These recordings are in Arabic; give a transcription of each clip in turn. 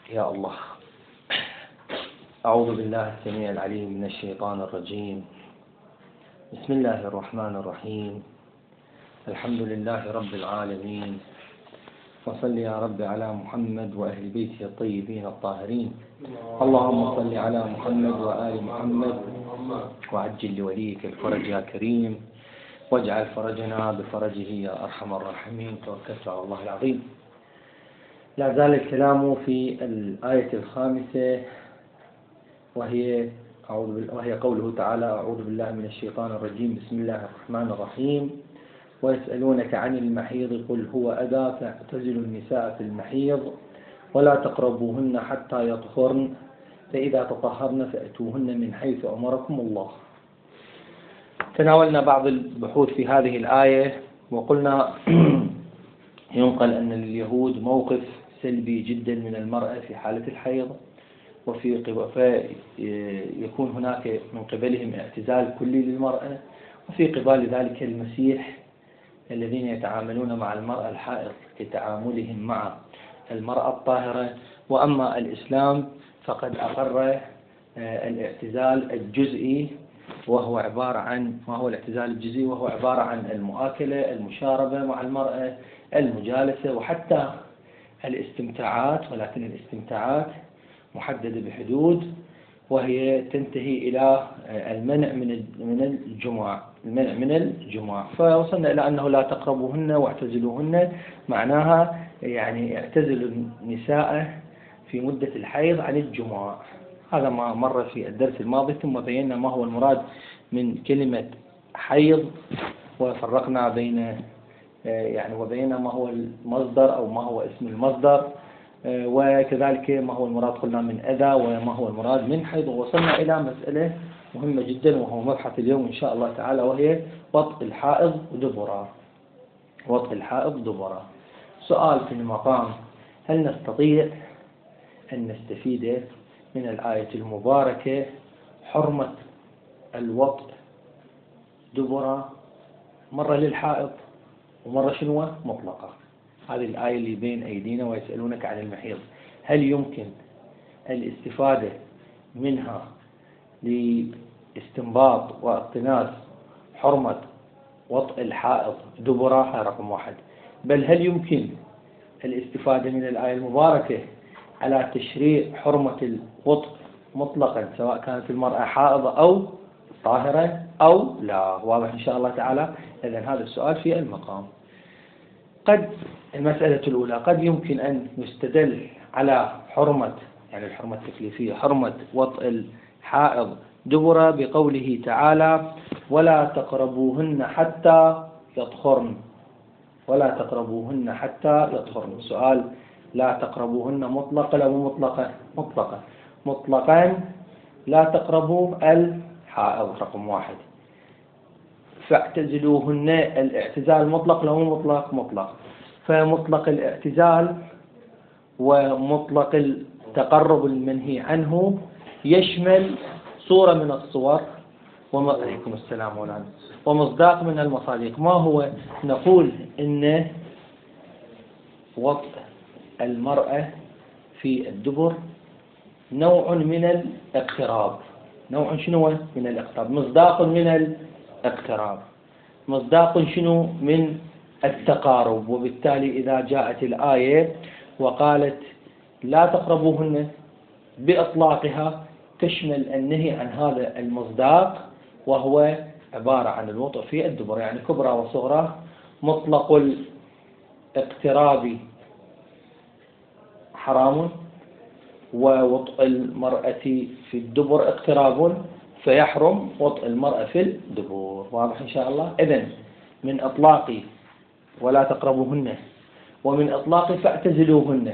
يا الله. أعوذ بالله السميع العليم من الشيطان الرجيم. بسم الله الرحمن الرحيم. الحمد لله رب العالمين، وصل يا رب على محمد وأهل بيته الطيبين الطاهرين. اللهم صل على محمد وآل محمد وعجل لوليك الفرج يا كريم، واجعل فرجنا بفرجه يا أرحم الراحمين. توكلت على الله العظيم. لا زال الكلام في الآية الخامسة وهي قوله تعالى: أعوذ بالله من الشيطان الرجيم. بسم الله الرحمن الرحيم. ويسألونك عن المحيض قل هو أذى فاعتزلوا النساء في المحيض ولا تقربوهن حتى يطهرن فإذا تطهرن فأتوهن من حيث أمركم الله. تناولنا بعض البحوث في هذه الآية وقلنا ينقل أن لليهود موقف سلبي جدا من المرأة في حالة الحيض، يكون هناك من قبلهم اعتزال كلي للمرأة، وفي قبال ذلك المسيح الذين يتعاملون مع المرأة الحائض كتعاملهم مع المرأة الطاهرة. وأما الإسلام فقد أقر الاعتزال الجزئي، وهو عبارة عن المؤاكلة، المشاربة مع المرأة، المجالسة، وحتى الاستمتاعات، ولكن الاستمتاعات محددة بحدود، وهي تنتهي إلى المنع من الجماع. فوصلنا إلى أنه لا تقربوهن واعتزلوهن، معناها يعني اعتزلوا النساء في مدة الحيض عن الجماع. هذا ما مر في الدرس الماضي، ثم بينا ما هو المراد من كلمة حيض، وفرقنا بين وبينا ما هو المصدر أو ما هو اسم المصدر، وكذلك ما هو المراد قلنا من أذى وما هو المراد من حيض. ووصلنا إلى مسألة مهمة جدا وهو مبحث اليوم إن شاء الله تعالى، وهي وطء الحائض دبرا. سؤال في المقام: هل نستطيع أن نستفيد من الآية المباركة حرمة الوطء دبرا مرة للحائض ومرة مطلقة؟ هذه الآية اللي بين أيدينا: ويسألونك عن المحيض، هل يمكن الاستفادة منها لاستنباط واقتناس حرمة وطء الحائض دبرا؟ هذا رقم واحد. بل هل يمكن الاستفادة من الآية المباركة على تشريع حرمة الوطء مطلقا، سواء كانت المرأة حائضة أو طاهرة أو لا؟ واضح إن شاء الله تعالى. إذن هذا السؤال في المقام. المسألة الأولى: قد يمكن أن يستدل على حرمة، يعني الحرمة التكليفية، حرمة وطء الحائض دبرا بقوله تعالى: ولا تقربوهن حتى يطهرن. سؤال: لا تقربوهن مطلقة لو مطلقة؟ مطلقا لا تقربوا الحائض رقم واحد. فاعتزلوهن الاعتزال مطلق لو مطلق. فمطلق الاعتزال ومطلق التقرب المنهي عنه يشمل صورة من الصور عليكم السلام مولانا، ومصداق من المصادق. ما هو؟ نقول إن وطء المرأة في الدبر نوع من الاقتراب. مصداق من الاقتراب، مصداق شنو؟ من التقارب. وبالتالي إذا جاءت الآية وقالت لا تقربوهن بإطلاقها تشمل النهي عن هذا المصداق، وهو عبارة عن الوطء في الدبر، يعني كبرى وصغرى. مطلق الاقتراب حرام، ووطء المرأة في الدبر اقتراب، فيحرم وطء المرأة في الدبر. واضح إن شاء الله. إذن من إطلاق ولا تقربوهن ومن إطلاق فاعتزلوهن،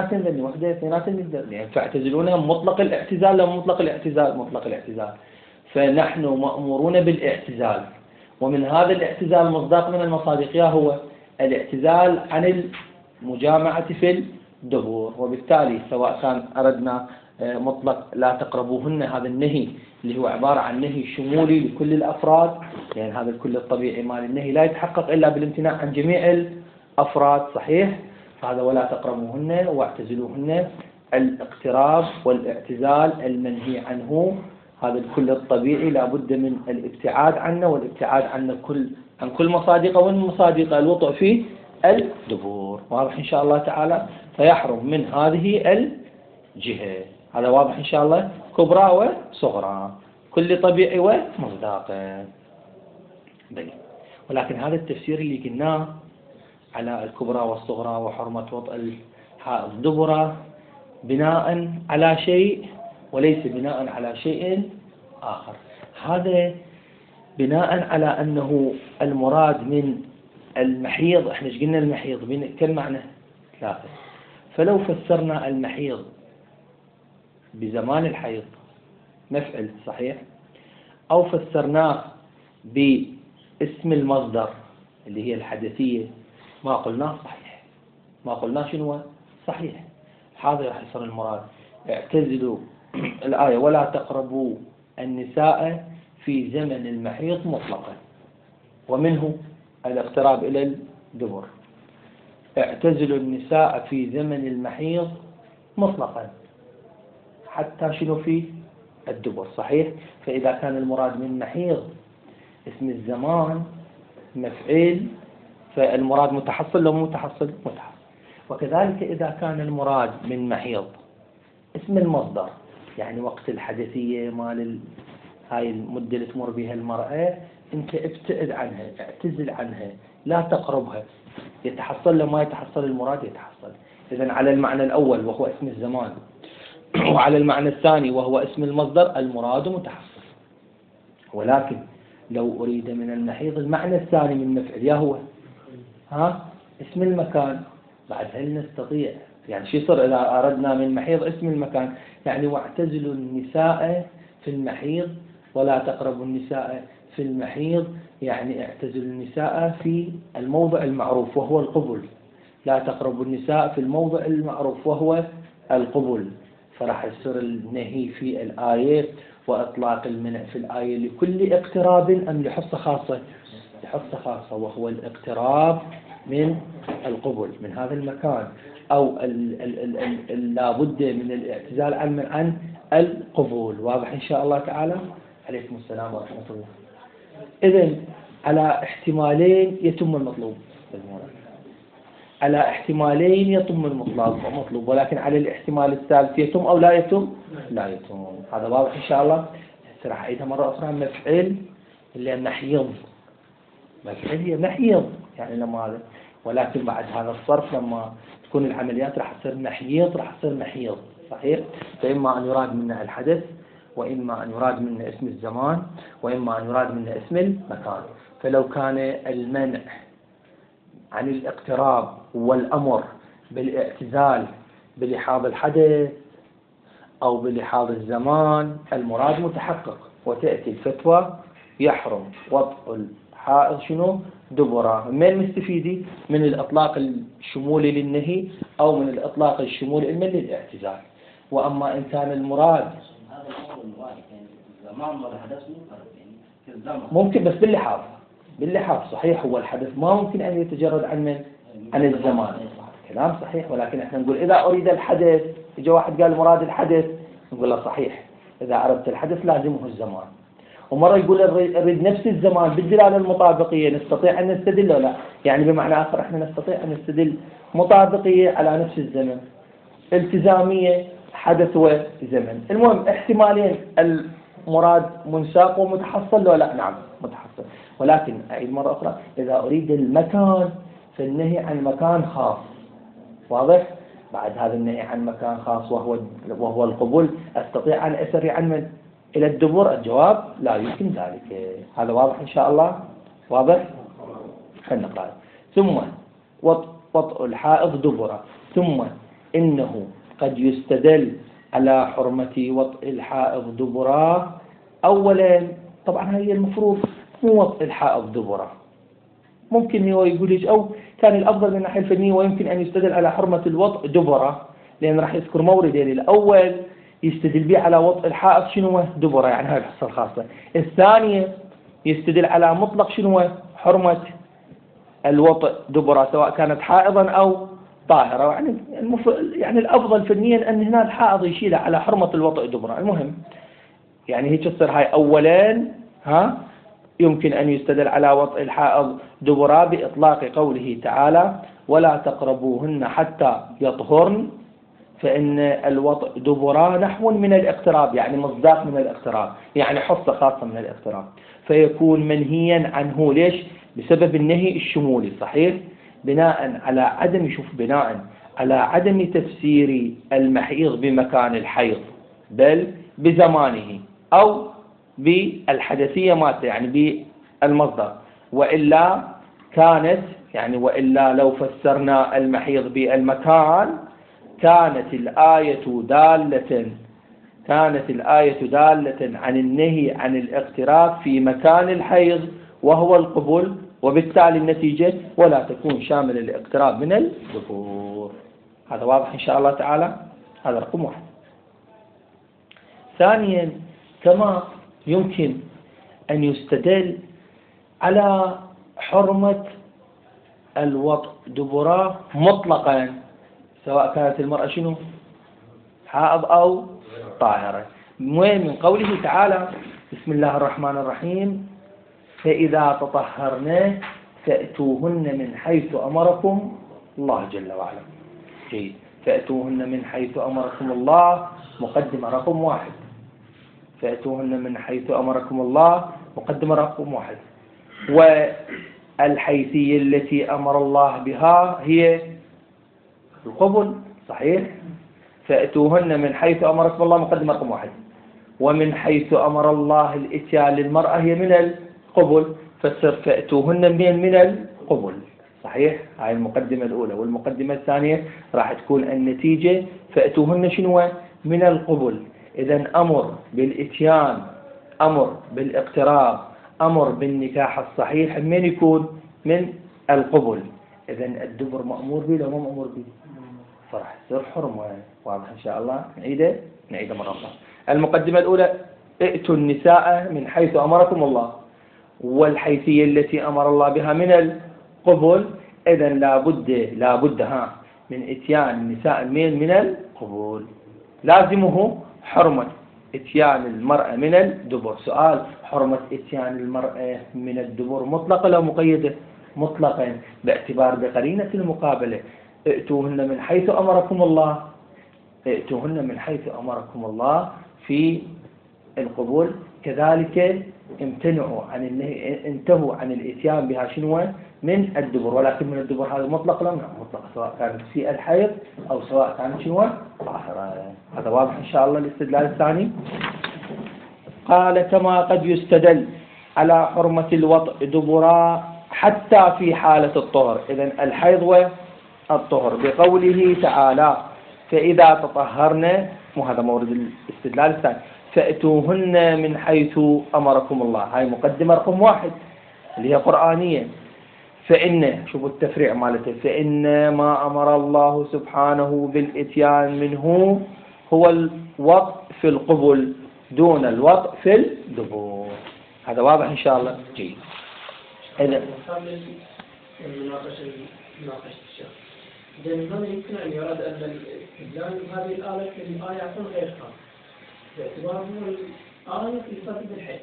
فاعتزلوهن مطلق الاعتزال لو مطلق الاعتزال. فنحن مأمورون بالاعتزال، ومن هذا الاعتزال مصداق من المصادق هو الاعتزال عن المجامعة في الدبر. وبالتالي سواء كان أردنا مطلق لا تقربوهن، هذا النهي اللي هو عبارة عن نهي شمولي لكل الأفراد، يعني هذا الكل الطبيعي مال النهي لا يتحقق إلا بالامتناع عن جميع الأفراد، صحيح؟ هذا ولا تقربوهن واعتزلوهن الاقتراب والاعتزال المنهي عنه. هذا الكل الطبيعي لا بد من الابتعاد عنه، والابتعاد عن كل مصادقه، ومن مصادق الوطء في الدبور. واضح إن شاء الله تعالى؟ فيحرم من هذه الجهة. هذا واضح إن شاء الله؟ كبرى وصغرى، كل طبيعي ومصداقه. ولكن هذا التفسير اللي قلناه على الكبرى والصغرى وحرمة وطء الحائض دبرة بناء على شيء وليس بناء على شيء آخر. هذا بناء على أنه المراد من المحيض، احنا ايش قلنا المحيض كم معنى؟ 3. فلو فسرنا المحيض بزمان الحيض مفعل صحيح، أو فسرناه باسم المصدر اللي هي الحدثية، ما قلناه صحيح، ما قلنا شنو صحيح. هذا راح يصير المراد اعتزلوا الآية ولا تقربوا النساء في زمن المحيض مطلقا، ومنه الاقتراب إلى الدبر. اعتزلوا النساء في زمن المحيض مطلقا حتى شنو في الدبر، صحيح. فإذا كان المراد من محيض اسم الزمان مفعيل، فالمراد متحصل لو متحصل متحصل. وكذلك إذا كان المراد من محيض اسم المصدر، يعني وقت الحدثية مال هاي المدة اللي تمر بها المرأة، انت ابتعد عنها، اعتزل عنها، لا تقربها. يتحصل لو ما يتحصل المراد يتحصل. إذن على المعنى الأول وهو اسم الزمان، وعلى المعنى الثاني وهو اسم المصدر، المراد متحصل. ولكن لو أريد من المحيض المعنى الثاني من مفعل، يا هو اسم المكان، بعد هل نستطيع يعني شو يصير إذا أردنا من محيض اسم المكان؟ يعني واعتزلوا النساء في المحيض ولا تقربوا النساء في المحيض، يعني اعتزلوا النساء في الموضع المعروف وهو القبل، لا تقربوا النساء في الموضع المعروف وهو القبل. فراح يصير النهي في الآية وإطلاق المنع في الآية لكل اقتراب أم لحصة خاصة؟ لحصة خاصة، وهو الاقتراب من القبل من هذا المكان، أو لابد من الاعتزال عن القبول. واضح إن شاء الله تعالى؟ عليكم السلام ورحمة الله. إذن على احتمالين يتم المطلوب، على احتمالين يتم المطلوب، ولكن على الاحتمال الثالث يتم أو لا يتم؟ لا يتم. هذا واضح إن شاء الله. راح أعيدها مرة أخرى. مفعل اللي محيض، مفعل هي محيض يعني لما هذا، ولكن بعد هذا الصرف لما تكون العمليات راح تصير محيض، راح تصير محيض صحيح. فإما أن يراد منه الحدث، وإما أن يراد منه اسم الزمان، وإما أن يراد منه اسم المكان. فلو كان المنع عن الاقتراب والأمر بالاعتزال بلحاظ الحدث أو بلحاظ الزمان، المراد متحقق، وتأتي الفتوى يحرم وطء الحائض شنو؟ دبرة. من مستفيدي؟ من الإطلاق الشمولي للنهي أو من الإطلاق الشمولي للاعتزال. وأما إن كان المراد ممكن بس باللحاظ صحيح، هو الحدث ما ممكن أن يتجرد عن الزمان، كلام صحيح. ولكن احنا نقول إذا أريد الحدث، إجا واحد قال مراد الحدث، نقول له صحيح إذا أردت الحدث لازمه الزمان. ومرة يقول أريد نفس الزمان بالدلالة المطابقية، نستطيع أن نستدل ولا؟ يعني بمعنى آخر احنا نستطيع أن نستدل مطابقية على نفس الزمن، التزامية حدث وزمن. المهم احتمالين، المراد منساق ومتحصل ولا؟ نعم متحصل. ولكن أعيد مرة أخرى، إذا أريد المكان فالنهي عن مكان خاص، واضح؟ بعد هذا النهي عن مكان خاص وهو القبول، أستطيع أن أسري عن إلى الدبر؟ الجواب لا يمكن ذلك. هذا واضح إن شاء الله؟ واضح؟ خلنا نقرأ. ثم وطء الحائض دبرة. ثم إنه قد يستدل على حرمة وطء الحائض دبرة. أولا طبعا هي المفروض مو وطء الحائض دبرة، ممكن هو يقول ليش، أو كان الأفضل من الناحية الفنية ويمكن أن يستدل على حرمة الوطء دبرة، لأن راح يذكر موردين. الأول يستدل به على وطء الحائض شنو؟ دبرة، يعني هاي الحصة الخاصة. الثانية يستدل على مطلق شنو؟ حرمة الوطء دبرة، سواء كانت حائضا أو طاهرة. يعني يعني الأفضل فنيا أن هنا الحائض يشيلها على حرمة الوطء دبرا. المهم يعني هي تصير هاي أولا يمكن أن يستدل على وطء الحائض دبرا بإطلاق قوله تعالى ولا تقربوهن حتى يطهرن، فإن الوطء دبرا نحو من الاقتراب، يعني مصداق من الاقتراب، يعني حصة خاصة من الاقتراب، فيكون منهيا عنه. ليش؟ بسبب النهي الشمولي. صحيح؟ بناء على عدم تفسير المحيض بمكان الحيض بل بزمانه أو بالحدثية مالته، يعني بالمصدر. وإلا وإلا لو فسرنا المحيض بالمكان كانت الآية دالة عن النهي عن الاقتراب في مكان الحيض وهو القبول، وبالتالي النتيجة ولا تكون شامل الاقتراب من الذكور. هذا واضح إن شاء الله تعالى. هذا رقم 1. ثانيا، كما يمكن أن يستدل على حرمة الوطء دبرا مطلقا سواء كانت المرأة حائض أو طاهرة، من قوله تعالى بسم الله الرحمن الرحيم فإذا تطهرن فأتوهن من حيث أمركم الله جل وعلا. جيد. فأتوهن من حيث أمركم الله مقدمة رقم 1. فأتوهن من حيث أمركم الله مقدمة رقم 1. والحيثية التي أمر الله بها هي القبل. صحيح؟ فأتوهن من حيث أمركم الله مقدمة رقم 1. ومن حيث أمر الله الإتيان للمرأة هي من القبل، فصر فأتوهن من القبل. صحيح؟ هاي المقدمة الأولى. والمقدمة الثانية راح تكون النتيجة فأتوهن من القبل. إذن أمر بالإتيان، أمر بالاقتراب، أمر بالنكاح الصحيح من يكون؟ من القبل. إذن الدبر مأمور به ولا ما مأمور به؟ فرح تصير حرمة. واضح إن شاء الله. نعيده مرة أخرى. المقدمة الأولى ائتوا النساء من حيث أمركم الله، والحيثية التي أمر الله بها من القبل. إذن لابد من إتيان النساء من القبول. لازمه حرمة إتيان المرأة من الدبر. سؤال: حرمة إتيان المرأة من الدبر مطلقة لو مقيدة؟ مطلقا، باعتبار بقرينة المقابلة. ائتوهن من حيث أمركم الله، ائتوهن من حيث أمركم الله في القبول. كذلك انتهوا عن الاتيان بها من الدبر. ولكن من الدبر هذا مطلق لا مطلق، سواء كانت في الحيض أو سواء كانت طاهرة. هذا واضح إن شاء الله. الاستدلال الثاني قال كما قد يستدل على حرمة الوطء دبرا حتى في حالة الطهر. إذن الحيض والطهر بقوله تعالى فإذا تطهرن، وهذا مورد الاستدلال الثاني، فأتوهن من حيث أمركم الله. هاي مقدمة رقم 1 اللي هي قرآنية. فإن شوفوا التفريع مالته، فإن ما أمر الله سبحانه بالإتيان منه هو الوطء في القبل دون الوطء في الدبر. هذا واضح إن شاء الله. جيد. إذا هنا يمكن أن يراد أن الاستدلال بهذه الآية يكون غير خاص باعتباره الآية في صدد الحيض.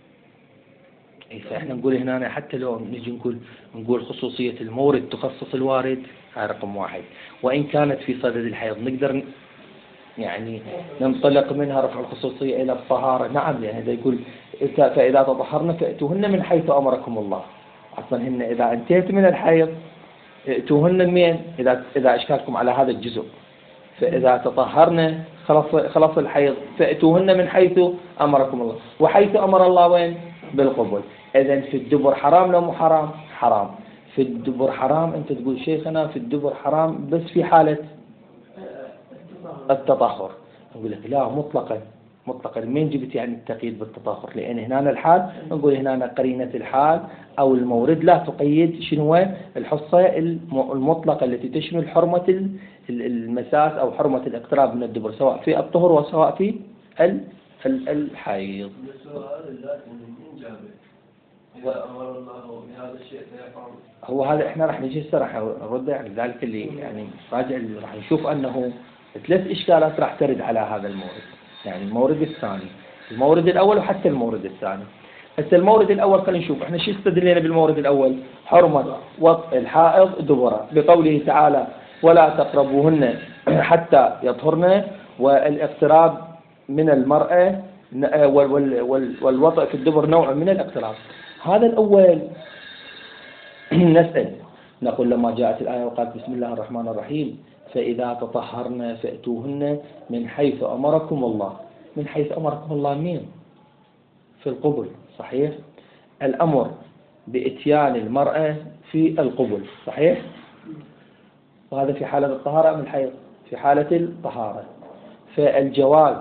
احنا نقول هنا حتى لو نجي نقول خصوصية المورد تخصص الوارد، هذا رقم 1. وإن كانت في صدد الحيض نقدر يعني ننطلق منها رفع الخصوصية إلى الطهارة. نعم، يعني هذا يقول فإذا تطهرن فأتوهن من حيث أمركم الله. أصلا هن إذا انتهت من الحيض ائتوهن من إذا أشكالكم على هذا الجزء. فإذا تطهرن خلص الحيض فأتوهن من حيث أمركم الله. وحيث أمر الله وين؟ بالقبول. إذن في الدبر حرام لو مو حرام؟ حرام. في الدبر حرام. أنت تقول شيخنا في الدبر حرام بس في حالة التطهر. نقول لك لا، مطلقا. مين جبت يعني التقييد بالتطهر؟ لأن هنا الحال نقول هنا قرينة الحال أو المورد لا تقيد الحصة المطلقة التي تشمل حرمة المساس أو حرمة الاقتراب من الدبر سواء في الطهر وسواء في الحيض. إذا أمر الله بهذا الشيء فيفعل. هو هذا احنا راح نجي هسه راح نرد يعني ذلك اللي يعني راجع راح نشوف انه 3 اشكالات راح ترد على هذا المورد. يعني المورد الثاني، المورد الاول وحتى المورد الثاني. هسه المورد الاول خلينا نشوف احنا شو استدلينا بالمورد الاول. حرمة وطء الحائض دبره بقوله تعالى ولا تقربوهن حتى يطهرن، والاقتراب من المرأة والوطء في الدبر نوع من الاقتراب. هذا الأول نسأل نقول لما جاءت الآية وقالت بسم الله الرحمن الرحيم فإذا تطهرن فأتوهن من حيث أمركم الله. من حيث أمركم الله مين؟ في القبل، صحيح؟ الأمر بإتيان المرأة في القبل، صحيح؟ وهذا في حالة الطهارة أم الحيض؟ في حالة الطهارة. فالجواز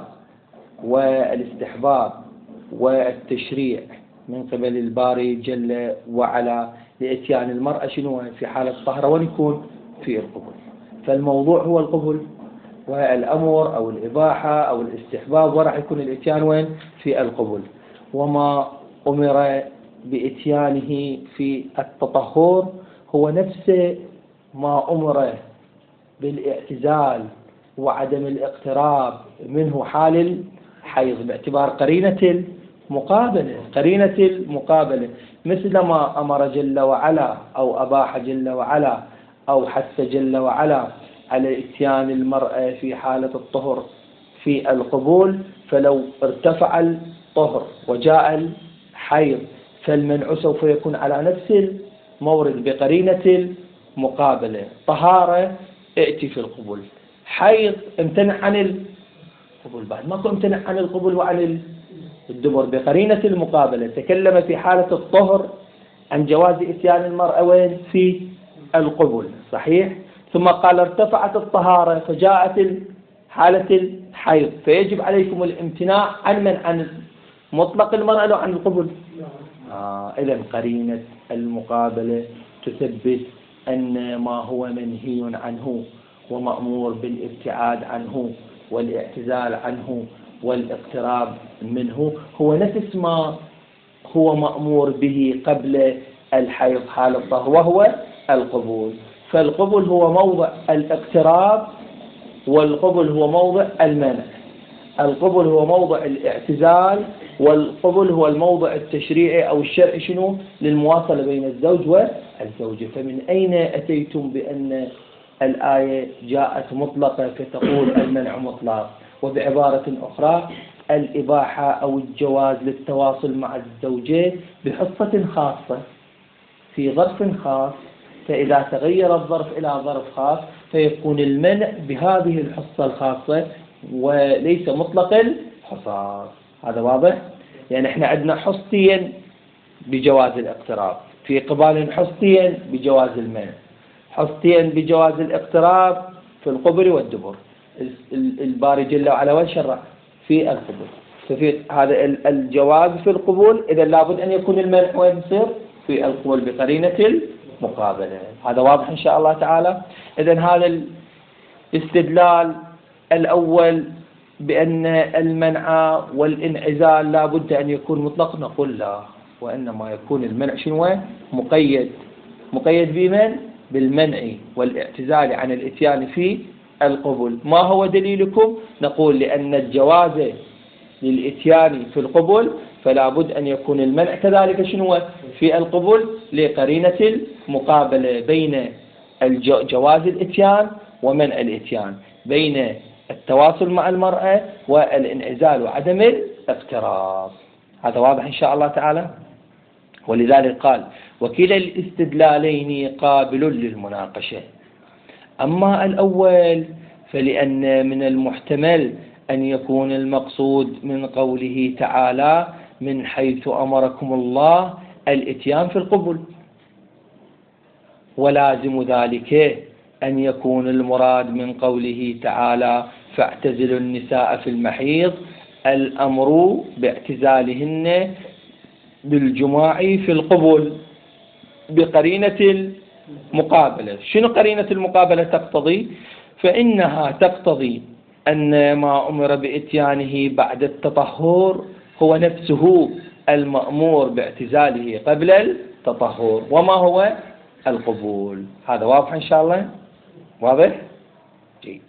والاستحباب والتشريع من قبل الباري جل وعلا لإتيان المرأة شنو في حالة الطهارة ونكون في القبل. فالموضوع هو القبل والأمر أو الإباحة أو الاستحباب، وراح يكون الإتيان وين؟ في القبل. وما أمر بإتيانه في التطهر هو نفس ما أمر بالاعتزال وعدم الاقتراب منه حال الحيض باعتبار قرينة المقابلة. قرينة المقابلة مثل ما أمر جل وعلا أو أباح جل وعلا أو حث جل وعلا على إتيان المرأة في حالة الطهر في القبول، فلو ارتفع الطهر وجاء الحيض فالمنع سوف يكون على نفس المورد بقرينة المقابلة. طهارة ائتي في القبول، حيض امتنع عن القبول، بعد ماكو امتنع عن القبول وعن الدبر بقرينة المقابلة. تكلم في حالة الطهر عن جواز إتيان المرأة وين؟ في القبول، صحيح؟ ثم قال ارتفعت الطهارة فجاءت حالة الحيض فيجب عليكم الامتناع عن مطلق المرأة لو عن القبول. إذن قرينة المقابلة تثبت أن ما هو منهي عنه ومأمور بالابتعاد عنه والاعتزال عنه والاقتراب منه هو نفس ما هو مأمور به قبل الحيض حال الطهر وهو القبول. فالقبول هو موضع الاقتراب والقبول هو موضع المنع. القبول هو موضع الاعتزال والقبول هو الموضع التشريعي أو الشرعي شنو للمواصلة بين الزوج والزوجة. فمن أين أتيتم بأن الآية جاءت مطلقة فتقول المنع مطلق، وبعبارة أخرى الإباحة أو الجواز للتواصل مع الزوجين بحصة خاصة في ظرف خاص، فإذا تغير الظرف إلى ظرف خاص فيكون المنع بهذه الحصة الخاصة وليس مطلق الحصار. هذا واضح؟ يعني احنا عندنا حصتين بجواز الاقتراب، في قبال حصتين بجواز المنع، حصتين بجواز الاقتراب في القبر والدبر. الباري جل وعلا وين شرع؟ في القبول. ففي هذا الجواز في القبول إذا لابد أن يكون المنع وين يصير؟ في القبول بقرينة المقابلة. هذا واضح إن شاء الله تعالى. إذن هذا الاستدلال الأول بأن المنع والانعزال لابد أن يكون مطلق، نقول لا، وإنما يكون المنع شنو؟ مقيد. مقيد بمن؟ بالمنع والاعتزال عن الاتيان في القبول. ما هو دليلكم؟ نقول لأن الجواز للاتيان في القبول فلا بد أن يكون المنع كذلك شنو في القبول لقرينة المقابلة بين جواز الاتيان ومنع الاتيان، بين التواصل مع المرأة والانعزال وعدم الاقتراب. هذا واضح إن شاء الله تعالى. ولذلك قال وكلا الاستدلالين قابل للمناقشة. أما الأول فلأن من المحتمل أن يكون المقصود من قوله تعالى من حيث أمركم الله الاتيان في القبول، ولازم ذلك أن يكون المراد من قوله تعالى فاعتزلوا النساء في المحيض الأمر باعتزالهن بالجماع في القبول بقرينة المقابلة. شنو قرينة المقابلة تقتضي؟ فإنها تقتضي أن ما أمر بإتيانه بعد التطهر هو نفسه المأمور باعتزاله قبل التطهر، وما هو القبول. هذا واضح إن شاء الله؟ واضح؟ جيد.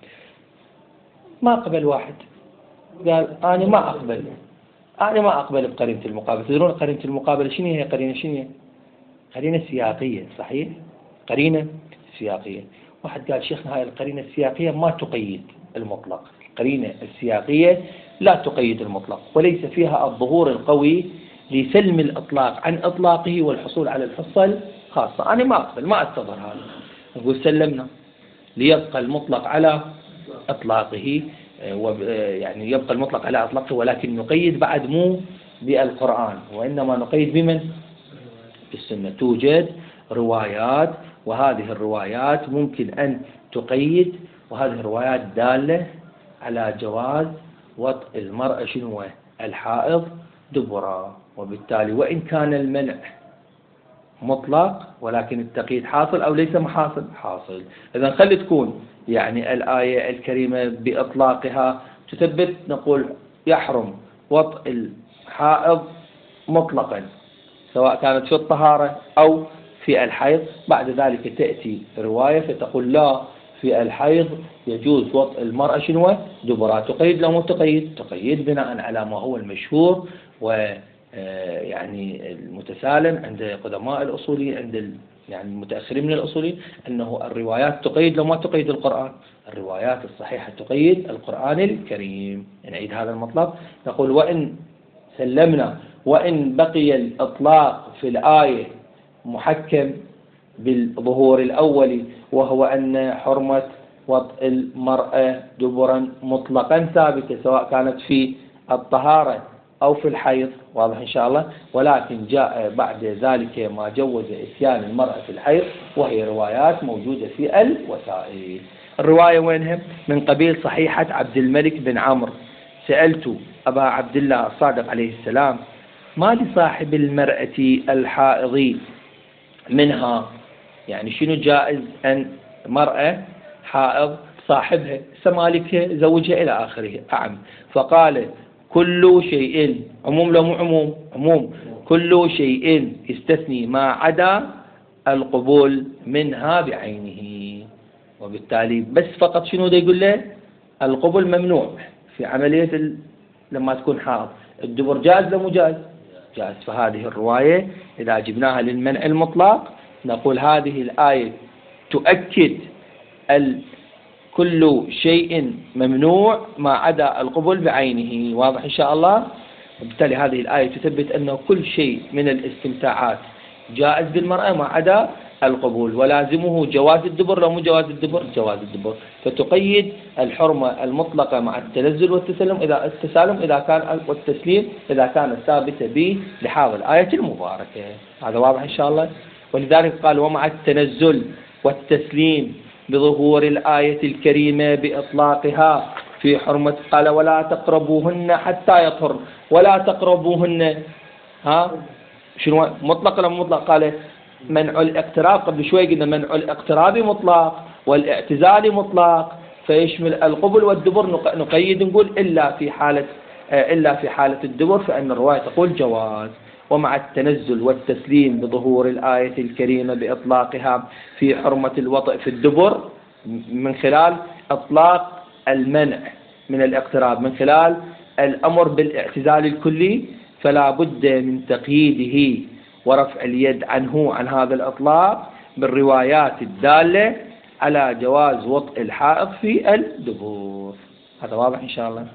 ما قبل واحد قال أنا ما أقبل بقرينة المقابلة. تدرون قرينة المقابلة شنو هي؟ قرينة سياقية، صحيح؟ قرينة سياقية. واحد قال شيخنا هاي القرينة السياقية ما تقيد المطلق. القرينة السياقية لا تقيد المطلق، وليس فيها الظهور القوي لسلم الإطلاق عن إطلاقه والحصول على الحصة الخاصة. أنا ما أقبل، ما أستظهر هذا. نقول سلمنا ليبقى المطلق على إطلاقه، يعني يبقى المطلق على إطلاقه، ولكن نقيد بعد مو بالقرآن، وإنما نقيد بمن؟ بالسنة. توجد روايات، وهذه الروايات ممكن أن تقيد، وهذه الروايات دالة على جواز وطء المرأة شنو؟ الحائض دبرا. وبالتالي وإن كان المنع مطلق ولكن التقييد حاصل أو ليس محاصل؟ حاصل. إذا خلي تكون يعني الآية الكريمة بإطلاقها تثبت، نقول يحرم وطء الحائض مطلقا سواء كانت في الطهارة أو في الحيض. بعد ذلك تأتي رواية فتقول لا، في الحيض يجوز وطء المرأة شنو؟ دبرا. تقيد لو مو تقيد؟ تقيد بناء على ما هو المشهور يعني المتسالم عند قدماء الأصوليين، عند يعني المتأخرين من الأصوليين، أنه الروايات تقيد لو ما تقيد القرآن. الروايات الصحيحة تقيد القرآن الكريم. نعيد هذا المطلب، نقول وإن سلمنا وإن بقي الإطلاق في الآية محكم بالظهور الأولي، وهو أن حرمة وطء المرأة دبرا مطلقا ثابتة سواء كانت في الطهارة أو في الحيض، واضح إن شاء الله. ولكن جاء بعد ذلك ما جوز إتيان المرأة في الحيض، وهي روايات موجودة في الوسائل. الرواية وينها؟ من قبيل صحيحة عبد الملك بن عمرو: سألت أبا عبد الله الصادق عليه السلام: ما لصاحب المرأة الحائض منها؟ يعني شنو جائز أن مرأة حائض صاحبها سمالكها زوجها إلى آخره. أعم. فقال: كل شيء. عموم لو مو عموم؟ عموم. كل شيء استثني ما عدا القبول منها بعينه. وبالتالي بس فقط شنو دا يقول له؟ القبول ممنوع في عملية لما تكون حائض. الدبر جائز لو مو جائز؟ جائز. فهذه الرواية إذا جبناها للمنع المطلق نقول هذه الآية تؤكد كل شيء ممنوع ما عدا القبول بعينه. واضح إن شاء الله؟ وبالتالي هذه الآية تثبت أنه كل شيء من الاستمتاعات جائز بالمرأة ما عدا القبول، ولازمه جواز الدبر لو مو جواز الدبر؟ جواز الدبر. فتقيد الحرمة المطلقة مع التنزل والتسلم إذا كان والتسليم إذا كانت ثابتة بلحاظ الآية المباركة. هذا واضح إن شاء الله. ولذلك قال: ومع التنزل والتسليم بظهور الآية الكريمة بإطلاقها في حرمة. قال: ولا تقربوهن حتى يطهر. ولا تقربوهن، شنو مطلق ولا مطلق؟ قال: منع الاقتراب. قبل شوي قلنا منع الاقتراب مطلق والاعتزال مطلق، فيشمل القبل والدبر. نقيد نقول إلا في حالة الدبر، فإن الرواية تقول جواز. ومع التنزل والتسليم بظهور الآية الكريمة بإطلاقها في حرمة الوطء في الدبر من خلال إطلاق المنع من الاقتراب، من خلال الأمر بالاعتزال الكلي، فلا بد من تقييده ورفع اليد عنه عن هذا الإطلاق بالروايات الدالة على جواز وطء الحائض في الدبر. هذا واضح إن شاء الله.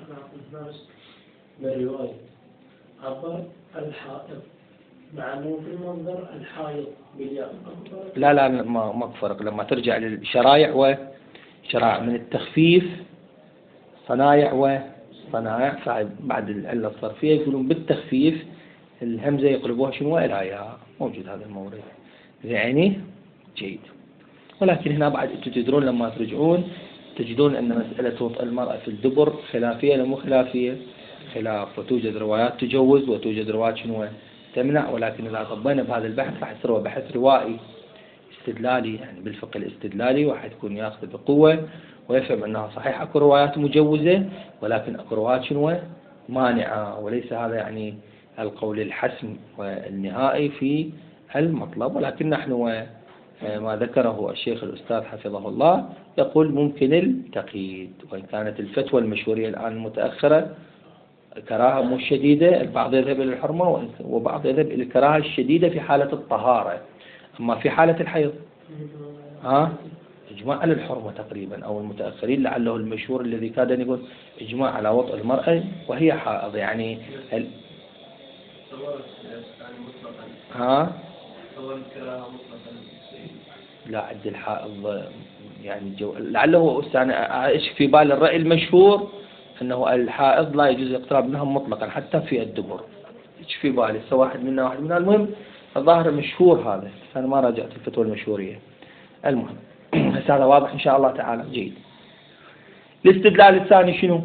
بالرواية عبر الحائض مع أنه في المنظر الحائض بالياء. لا ما فرق. لما ترجع للشرائع وشرائع من التخفيف صنايع وصنايع، بعد العلة الصرفية يقولون بالتخفيف الهمزة يقلبوها شنو؟ إلى ياء. موجود هذا المورد يعني جيد. ولكن هنا بعد انتم تدرون لما ترجعون تجدون أن مسألة وطء المرأة في الدبر خلافية ولا مو خلافية؟ خلاف. وتوجد روايات تجوز وتوجد روايات شنو؟ تمنع. ولكن إذا طبينا بهذا البحث راح يصير بحث روائي استدلالي، يعني بالفقه الاستدلالي واحد يكون ياخذ بقوة ويفهم أنها صحيح أكو روايات مجوزة، ولكن أكو روايات شنو؟ مانعة. وليس هذا يعني القول الحسم والنهائي في المطلب، ولكن نحن ما ذكره الشيخ الأستاذ حفظه الله يقول ممكن التقييد، وإن كانت الفتوى المشهورية الآن المتأخرة كراهة مو شديدة، البعض يذهب إلى الحرمة وبعض يذهب إلى الكراهة الشديدة في حالة الطهارة. أما في حالة الحيض إجماع على الحرمة تقريبا، أو المتأخرين لعله المشهور الذي كاد أن يقول إجماع على وطء المرأة وهي حائض. يعني لا عد الحائض يعني لعله أنا إيش في بال الرأي المشهور أنه الحائض لا يجوز الاقتراب منها مطلقا حتى في الدبر. إيش في بالي واحد منها المهم الظاهر مشهور هذا، أنا ما راجعت الفتوى المشهورية. المهم هذا واضح إن شاء الله تعالى. جيد. الاستدلال الثاني شنو؟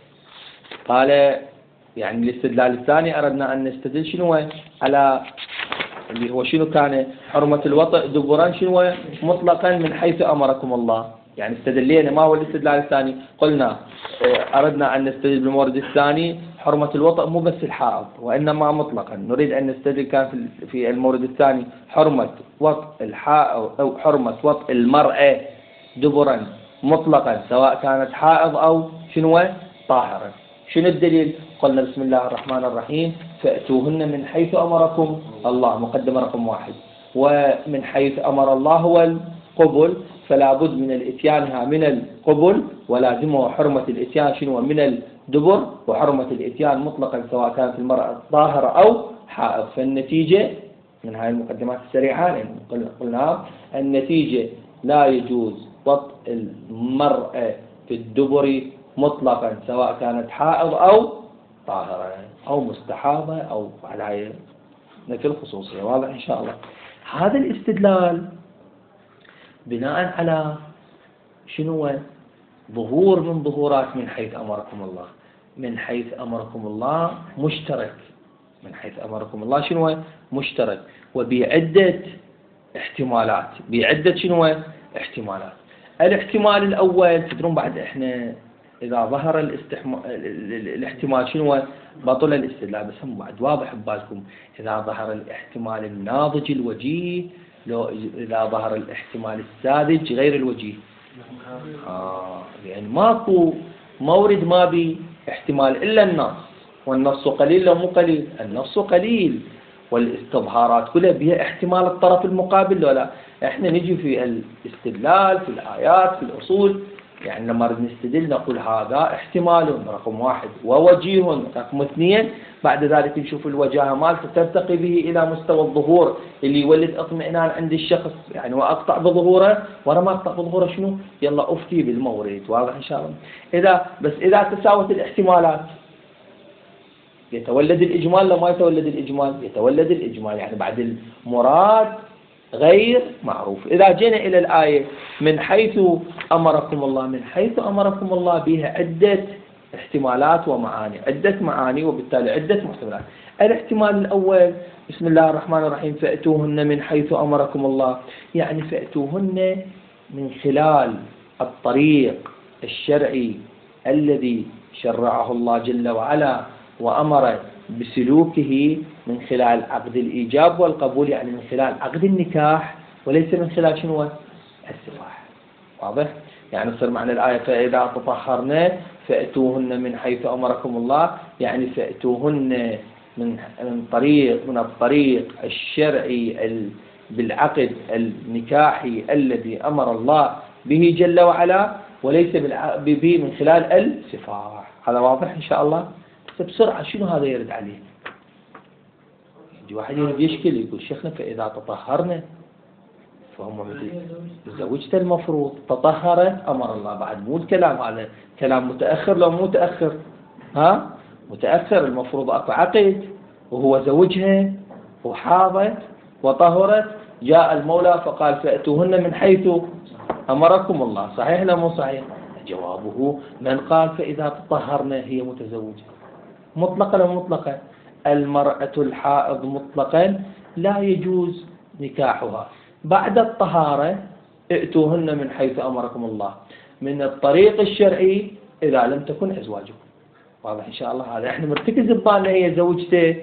قال يعني الاستدلال الثاني أردنا أن نستدل شنو على اللي هو شنو كان حرمة الوطء دبرا شنو مطلقا من حيث أمركم الله. يعني استدلينا ما هو الاستدلال الثاني؟ قلنا أردنا أن نستدل بالمورد الثاني حرمة الوطء مو بس الحائض وإنما مطلقا. نريد أن نستدل كان في المورد الثاني حرمة وطء الحائض أو حرمة وطء المرأة دبرا مطلقا سواء كانت حائض أو شنو طاهرة. شنو الدليل؟ قلنا بسم الله الرحمن الرحيم فأتوهن من حيث أمركم الله، مقدمة رقم 1. ومن حيث أمر الله هو القبل، فلا بد من الإتيانها من القبل، ولازمه حرمة الإتيان شنو من الدبر، وحرمة الإتيان مطلقا سواء كانت المرأة طاهرة أو حائض. فالنتيجة من هذه المقدمات السريعة يعني قلنا النتيجة لا يجوز وطء المرأة في الدبر مطلقا سواء كانت حائض أو طاهرة أو مستحاضة أو على نفي الخصوصية. واضح إن شاء الله. هذا الاستدلال بناء على شنو؟ ظهور من ظهورات من حيث أمركم الله. من حيث أمركم الله مشترك، من حيث أمركم الله شنو مشترك، وبعدة احتمالات، بعدة شنو احتمالات. الاحتمال الأول تدرون بعد إحنا إذا ظهر الاحتمال شنو بطل الاستدلال، بس هم بعد واضح ببالكم إذا ظهر الاحتمال الناضج الوجيه لو إذا ظهر الاحتمال الساذج غير الوجيه. يعني ماكو مورد ما بي احتمال إلا النص، والنص قليل لو مو قليل، النص قليل والاستظهارات كلها بها احتمال الطرف المقابل ولا. احنا نجي في الاستدلال في الآيات في الأصول يعني لما نستدل نقول هذا احتمال رقم 1 ووجيه رقم 2، بعد ذلك نشوف الوجاهة مالته ترتقي به إلى مستوى الظهور اللي يولد اطمئنان عند الشخص يعني وأقطع بظهوره، وأنا ما أقطع بظهوره شنو يلا أفتي بالمورد. واضح إن شاء الله. إذا تساوت الاحتمالات يتولد الإجمال. لو ما يتولد الإجمال يتولد الإجمال، يعني بعد المراد غير معروف. إذا جينا إلى الآية من حيث أمركم الله، من حيث أمركم الله بها عدة احتمالات ومعاني، عدة معاني وبالتالي عدة محتملات. الاحتمال الأول بسم الله الرحمن الرحيم فأتوهن من حيث أمركم الله، يعني فأتوهن من خلال الطريق الشرعي الذي شرعه الله جل وعلا وأمر بسلوكه من خلال عقد الإيجاب والقبول، يعني من خلال عقد النكاح وليس من خلال شنو السفاح. واضح؟ يعني يصير معنى الآية فإذا تطهرن فأتوهن من حيث أمركم الله، يعني فأتوهن من الطريق الشرعي بالعقد النكاحي الذي أمر الله به جل وعلا، وليس به من خلال السفاح. هذا واضح إن شاء الله. بسرعة شنو هذا يرد عليه؟ يجي واحد يرد يشكل يقول شيخنا فإذا تطهرنا فهم زوجت المفروض تطهرت أمر الله، بعد مو الكلام هذا كلام متأخر. لو مو متأخر متأخر المفروض أكو عقد وهو زوجها وحاضت وطهرت، جاء المولى فقال فأتوهن من حيث أمركم الله. صحيح لا مو صحيح؟ جوابه من قال فإذا تطهرنا هي متزوجة مطلقا ومطلقا. المرأة الحائض مطلقا لا يجوز نكاحها بعد الطهارة. ائتوهن من حيث أمركم الله من الطريق الشرعي إذا لم تكن أزواجكم. واضح إن شاء الله. هذا إحنا مرتكز ببالنا هي زوجته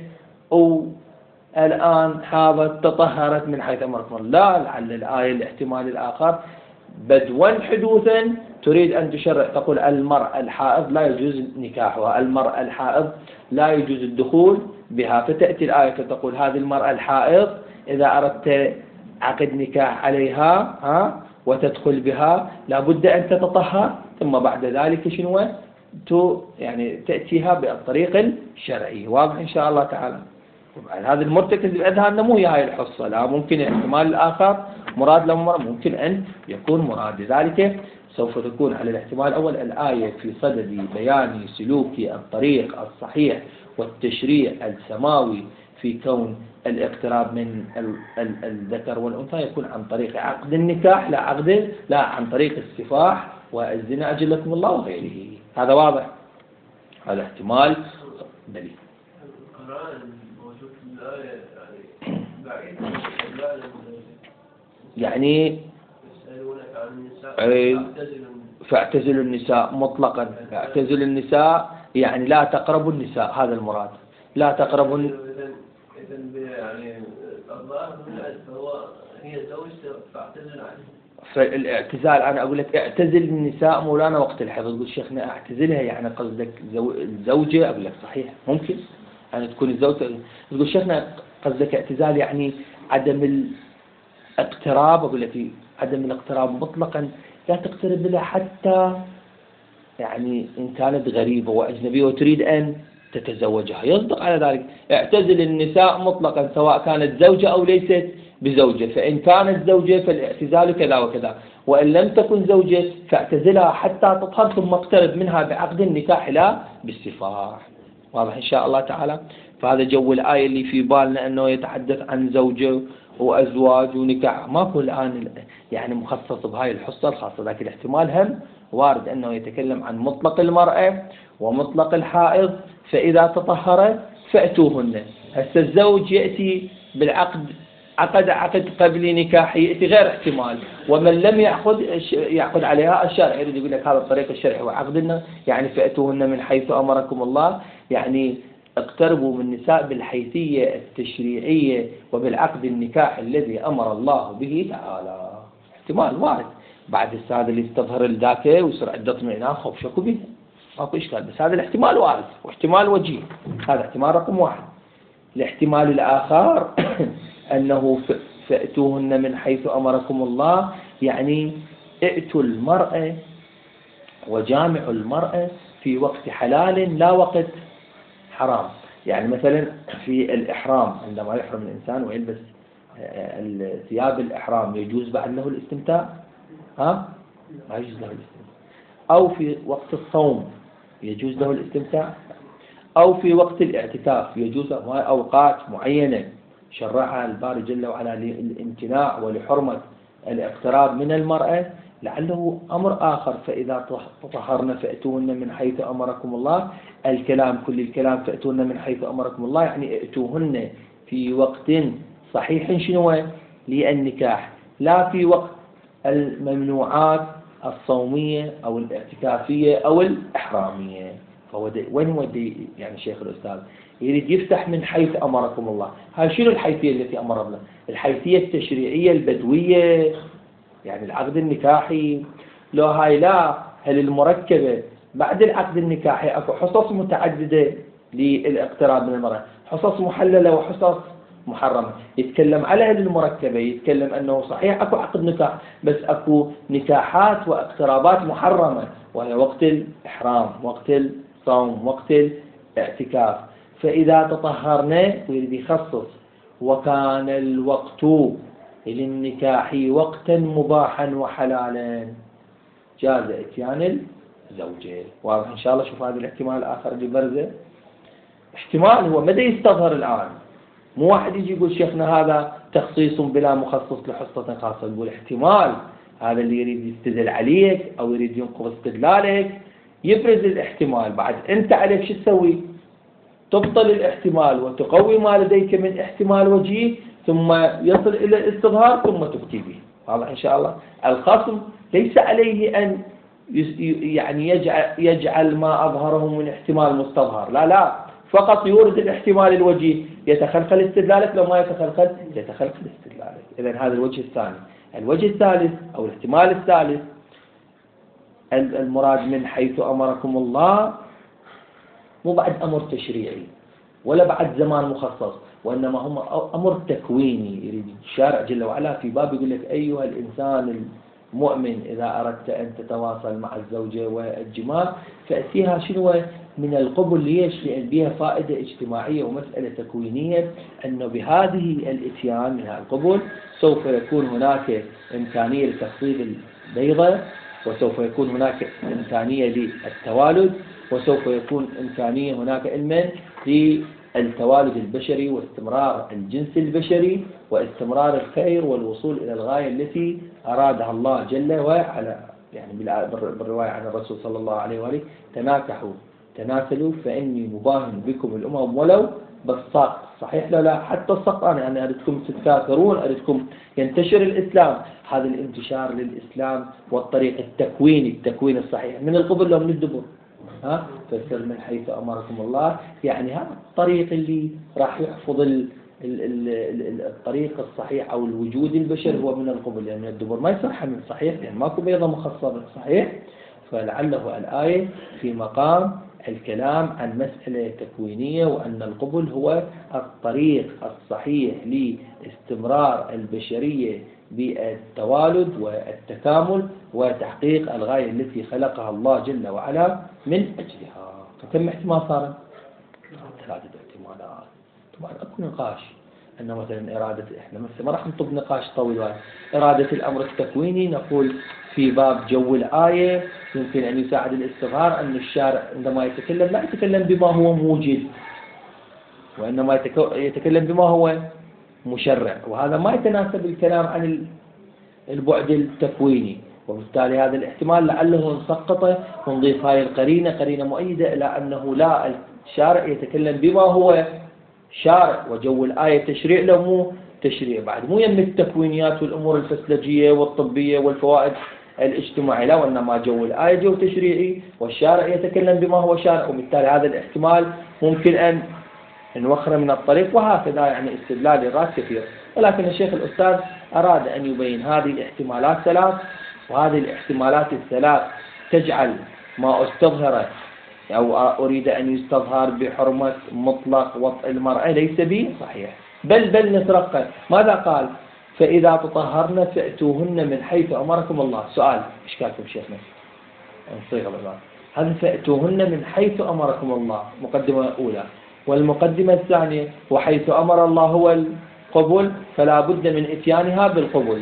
والآن حاضت تطهرت من حيث أمركم الله، لا، لعل الآية الاحتمال الآخر بدوا حدوثا تريد أن تشرع، تقول المرأة الحائض لا يجوز نكاحها، المرأة الحائض لا يجوز الدخول بها، فتأتي الآية تقول هذه المرأة الحائض إذا أردت عقد نكاح عليها وتدخل بها لابد أن تتطهر، ثم بعد ذلك شنو يعني تأتيها بالطريق الشرعي. واضح إن شاء الله تعالى. هذا المرتكز بأذهاننا مو هي هاي الحصة، لا، ممكن الاحتمال الآخر مراد لهم ممكن أن يكون مراد، لذلك سوف تكون على الاحتمال الأول الآية في صدد بيان سلوك الطريق الصحيح والتشريع السماوي في كون الاقتراب من الذكر والأنثى يكون عن طريق عقد النكاح، لا عن طريق السفاح والزنا أجلكم الله وغيره. هذا واضح، هذا احتمال دليل. يعني فاعتزلوا النساء مطلقا، فاعتزلوا النساء يعني لا تقربوا النساء، هذا المراد، لا تقربوا. يعني هي زوجته فاعتزل عنه. فالاعتزال أنا أقول لك اعتزل النساء مولانا وقت الحيض، تقول شيخنا اعتزلها يعني قصدك الزوجة، أقول لك صحيح ممكن يعني تكون الزوجة، تقول شيخنا قصدك اعتزال يعني عدم الاقتراب، أقول لك عدم الاقتراب مطلقا، لا تقترب لها حتى يعني إن كانت غريبة وأجنبية وتريد أن تتزوجها، يصدق على ذلك. اعتزل النساء مطلقا سواء كانت زوجة أو ليست بزوجة، فإن كانت زوجة فالاعتزال كذا وكذا، وإن لم تكن زوجة فاعتزلها حتى تطهر ثم اقترب منها بعقد النكاح لا بالسفاح. واضح إن شاء الله تعالى. فهذا جو الآية اللي في بالنا أنه يتحدث عن زوجة وأزواج ونكاح، ماكو الآن يعني مخصص بهاي الحصة الخاصة، لكن الاحتمال هم وارد أنه يتكلم عن مطلق المرأة ومطلق الحائض، فإذا تطهرت فأتوهن. هسه الزوج يأتي بالعقد، عقد قبل نكاح يأتي غير احتمال، ومن لم يعقد عليها الشرع يريد يقول لك هذا الطريق الشرعي وعقدنا، يعني فأتوهن من حيث أمركم الله، يعني اقتربوا من النساء بالحيثية التشريعية وبالعقد النكاح الذي أمر الله به تعالى. احتمال وارد، بعد هذا اللي تظهر الذاك ويصير عدة اطمئنان خوف شكو به، ماكو إشكال، بس هذا الاحتمال وارد واحتمال وجيه، هذا احتمال رقم واحد. الاحتمال الآخر أنه فأتوهن من حيث أمركم الله، يعني ائتوا المرأة وجامعوا المرأة في وقت حلال لا وقت حرام. يعني مثلا في الإحرام عندما يحرم الإنسان ويلبس ثياب الإحرام يجوز بعد له الاستمتاع؟ ما يجوز له الاستمتاع. أو في وقت الصوم يجوز له الاستمتاع، أو في وقت الاعتكاف يجوز أوقات معينة شرعها الباري جل وعلا للامتناع ولحرمة الاقتراب من المرأة، لعله أمر آخر. فإذا تطهرن فأتوهن من حيث أمركم الله، الكلام كل الكلام فأتوهن من حيث أمركم الله يعني ائتوهن في وقت صحيح شنو للنكاح، لا في وقت الممنوعات الصومية أو الاعتكافية أو الإحرامية. فهو وين ودي يعني شيخ الأستاذ يريد يفتح من حيث أمركم الله. هاي شنو الحيثية التي أمر الله؟ الحيثية التشريعية البدوية، يعني العقد النكاحي، لو هاي لا، هل المركبة بعد العقد النكاحي أكو حصص متعددة للاقتراب من المرأة، حصص محللة وحصص محرمة. يتكلم على المركبة، يتكلم أنه صحيح أكو عقد نكاح بس أكو نكاحات واقترابات محرمة، وهي وقت الإحرام، وقت الصوم، وقت الاعتكاف. فإذا تطهرنا يريد يخصص وكان الوقت للنكاح وقتا مباحا وحلالا جاز اتيان الزوجة. واضح إن شاء الله. شوف هذا الاحتمال الآخر اللي برزه، احتمال هو مدى يستظهر الآن، مو واحد يجي يقول شيخنا هذا تخصيص بلا مخصص لحصة خاصة، يقول احتمال هذا اللي يريد يستدل عليك أو يريد ينقض استدلالك يبرز الاحتمال، بعد أنت عليك شو تسوي؟ تبطل الاحتمال وتقوي ما لديك من احتمال وجيه ثم يصل إلى الاستظهار ثم تفتي به. واضح إن شاء الله. الخصم ليس عليه أن يعني يجعل ما أظهره من احتمال مستظهر، لا، فقط يورد الاحتمال الوجيه يتخلخل استدلالك، لو ما يتخلخل استدلالك. إذا هذا الوجه الثاني. الوجه الثالث أو الاحتمال الثالث، المراد من حيث أمركم الله مو بعد أمر تشريعي ولا بعد زمان مخصص، وإنما هم أمر تكويني. يريد الشارع جل وعلا في باب يقول لك أيها الإنسان المؤمن إذا أردت أن تتواصل مع الزوجة والجماع فأتيها شنو من القبل. ليش؟ لأن بها فائدة اجتماعية ومسألة تكوينية، أنه بهذه الإتيان من القبل سوف يكون هناك إمكانية لتخفيض البيضة، وسوف يكون هناك إمكانية للتوالد، وسوف يكون إمكانية هناك علما للتوالد البشري واستمرار الجنس البشري واستمرار الخير والوصول إلى الغاية التي أرادها الله جل وعلا. يعني بالرواية عن الرسول صلى الله عليه وآله تناكحوا تناسلوا فإني مباهن بكم الأمم ولو بالساق. صحيح لا حتى الساق، أنا يعني أردكم تتكاثرون، أردكم ينتشر الإسلام. هذا الانتشار للإسلام والطريق التكويني، التكوين الصحيح من القبل لو من الدبر. فسر من حيث أمركم الله، يعني هذا الطريق اللي راح يحفظ الطريق الصحيح أو الوجود البشري هو من القبل، يعني من الدبر ما يصح من صحيح، يعني ماكو بيضة مخصبة. صحيح. فلعله الآية في مقام الكلام عن مسألة تكوينية، وأن القبل هو الطريق الصحيح لاستمرار البشرية بالتوالد والتكامل وتحقيق الغاية التي خلقها الله جل وعلا من أجلها. فكم احتمال صار؟ 3 احتمالات. طبعا أكو نقاش أن مثلا إرادة، إحنا مثلا ما راح نطب نقاش طويل، إرادة الأمر التكويني نقول في باب جو الآية يمكن أن يساعد الاستظهار أن الشارع عندما يتكلم لا يتكلم بما هو موجد، وإنما يتكلم بما هو مشرع، وهذا ما يتناسب الكلام عن البعد التكويني. وبالتالي هذا الاحتمال لعله نسقطه ونضيف هاي قرينة مؤيدة إلى أنه لا، الشارع يتكلم بما هو شارع، وجو الآية تشريع له مو تشريع بعد، مو يم التكوينيات والأمور الفسلجية والطبية والفوائد الاجتماعية، لا، وإنما جو الآية جو تشريعي والشارع يتكلم بما هو شارع. وبالتالي هذا الاحتمال ممكن أن نوخر من الطريق، وهكذا يعني استدلال الراس كثير. ولكن الشيخ الأستاذ أراد أن يبين هذه الاحتمالات 3، وهذه الاحتمالات 3 تجعل ما استظهر أو أريد أن يستظهر بحرمة مطلق وطئ المرأة ليس به صحيح، بل نترقى. ماذا قال؟ فإذا تطهرن فأتوهن من حيث أمركم الله. سؤال، إشكالكم شيخنا نصيغ العبارة هذا فأتوهن من حيث أمركم الله، مقدمة أولى. والمقدمة الثانية وحيث أمر الله هو القبول، فلا بد من إتيانها بالقبول.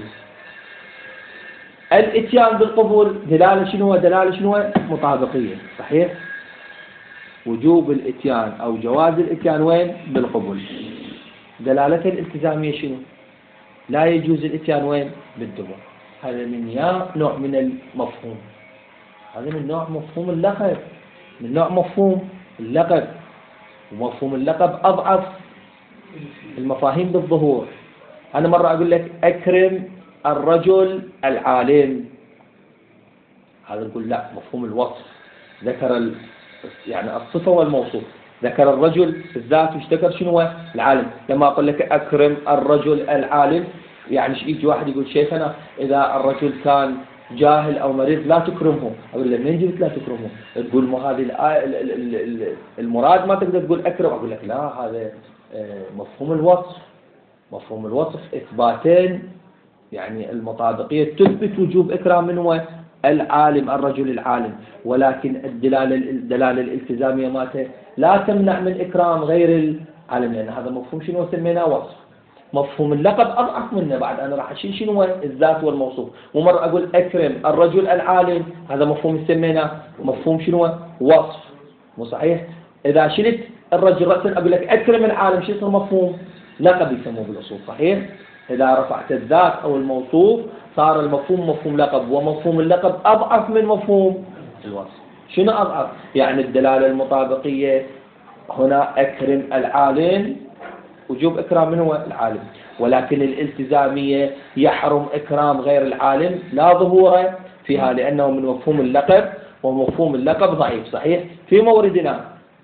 الإتيان بالقبول دلالة شنو؟ دلالة شنو؟ مطابقية. صحيح. وجوب الإتيان أو جواز الإتيان وين؟ بالقبول. دلالته الالتزامية شنو؟ لا يجوز الإتيان وين؟ بالدبر. هذا من نوع من المفهوم، هذا من نوع مفهوم اللقب، من نوع مفهوم اللقب. ومفهوم اللقب أضعف المفاهيم بالظهور. أنا مرة أقول لك أكرم الرجل العالم، هذا نقول لا، مفهوم الوصف ذكر يعني الصفة والموصوف، ذكر الرجل بالذات واشتكر شنو؟ العالم. لما أقول لك أكرم الرجل العالم، يعني يجي واحد يقول شيخنا إذا الرجل كان جاهل أو مريض لا تكرمه، أقول له من جبت لا تكرمه؟ تقول ما هذه المراد ما تقدر تقول أكرم. أقول لك لا، هذا مفهوم الوصف. مفهوم الوصف إثباتين، يعني المطابقية تثبت وجوب إكرام من هو العالم، الرجل العالم، ولكن الدلالة الالتزامية مالته لا تمنع من إكرام غير العالم، لأن هذا مفهوم شنو سميناه وصف. مفهوم اللقب أضعف منه بعد، أنا راح أشيل شنو الذات والموصوف. ومرة أقول أكرم الرجل العالم، هذا مفهوم سميناه مفهوم شنو وصف، مو صحيح؟ إذا شلت الرجل رأسا أقول لك أكرم العالم، شو يصير مفهوم لقب يسموه بالأصول. صحيح. إذا رفعت الذات أو الموصوف صار المفهوم مفهوم لقب، ومفهوم اللقب أضعف من مفهوم الوصف. شنو أضعف؟ يعني الدلالة المطابقية هنا أكرم العالم وجوب إكرام من هو العالم، ولكن الالتزامية يحرم إكرام غير العالم لا ظهور فيها، لأنه من مفهوم اللقب، ومفهوم اللقب ضعيف. صحيح. في موردنا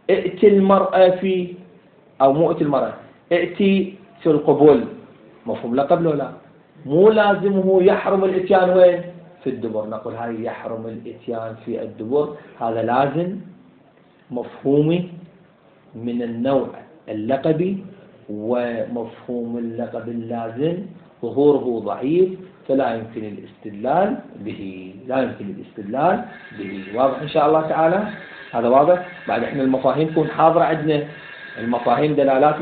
ائتي المرأة في، أو مو ائتي المرأة، ائتي في القبول، مفهوم لقب لو لا؟ مو لازمه يحرم الاتيان وين؟ في الدبر. نقول هاي يحرم الاتيان في الدبر، هذا لازم مفهومي من النوع اللقبي، ومفهوم اللقب اللازم ظهوره ضعيف، فلا يمكن الاستدلال به، لا يمكن الاستدلال به. واضح إن شاء الله تعالى؟ هذا واضح. بعد إحنا المفاهيم تكون حاضرة عندنا، المفاهيم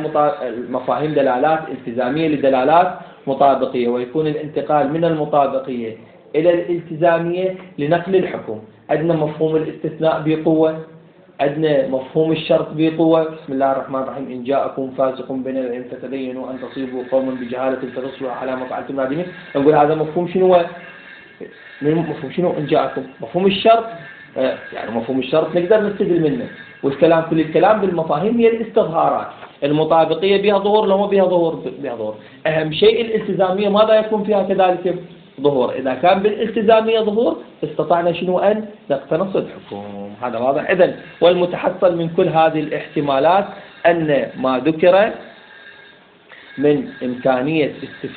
دلالات التزامية لدلالات مطابقية، ويكون الانتقال من المطابقية إلى الالتزامية لنقل الحكم. عندنا مفهوم الاستثناء بقوة، عندنا مفهوم الشرط بقوة. بسم الله الرحمن الرحيم: إن جاءكم فاسق بنبأ فتبينوا أن تصيبوا قوما بجهالة فتصبحوا على ما فعلتم نادمين. نقول هذا مفهوم شنو؟ مفهوم شنو إن جاءكم؟ مفهوم الشرط. يعني مفهوم الشرط نقدر نستدل منه، والكلام كل الكلام بالمفاهيم هي الاستظهارات المطابقية، بها ظهور لو ما بها ظهور؟ بها ظهور. أهم شيء الالتزامية ماذا يكون فيها كذلك؟ ظهور. إذا كان بالالتزامية ظهور استطعنا شنو؟ أن نقتنص الحكم. هذا واضح. إذن والمتحصل من كل هذه الاحتمالات أن ما ذكر من إمكانية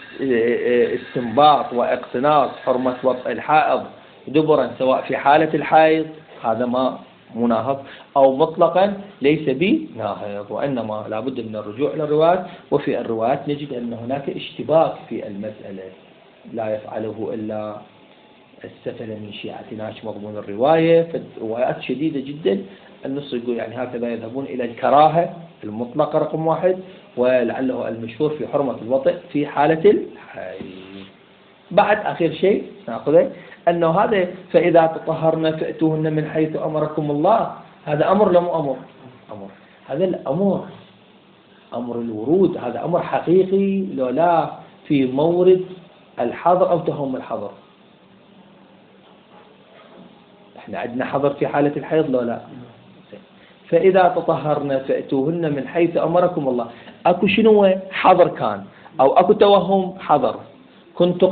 استنباط واقتناص حرمة وطئ الحائض دبرا سواء في حالة الحائض، هذا ما مناهض، أو مطلقا ليس بناهض، وإنما لابد من الرجوع إلى الروايات. وفي الروايات نجد أن هناك اشتباك في المسألة لا يفعله إلا السفل من شيعة ناش مضمون الرواية. فالروايات شديدة جدا، النص يقول يعني هكذا يذهبون إلى الكراهة المطلقة رقم واحد، ولعله المشهور في حرمة الوطئ في حالة الحيض. بعد آخر شيء نأخذه أنه هذا فإذا تطهرن فأتوهن من حيث أمركم الله، هذا أمر لا مو أمر؟ أمر. هذا الأمر أمر الورود، هذا أمر حقيقي لو لا في مورد الحظر أو تهم الحظر. احنا عندنا حظر في حالة الحيض لو لا؟ فإذا تطهرن فأتوهن من حيث أمركم الله، أكو شنو حظر كان، أو أكو توهم حظر. كنت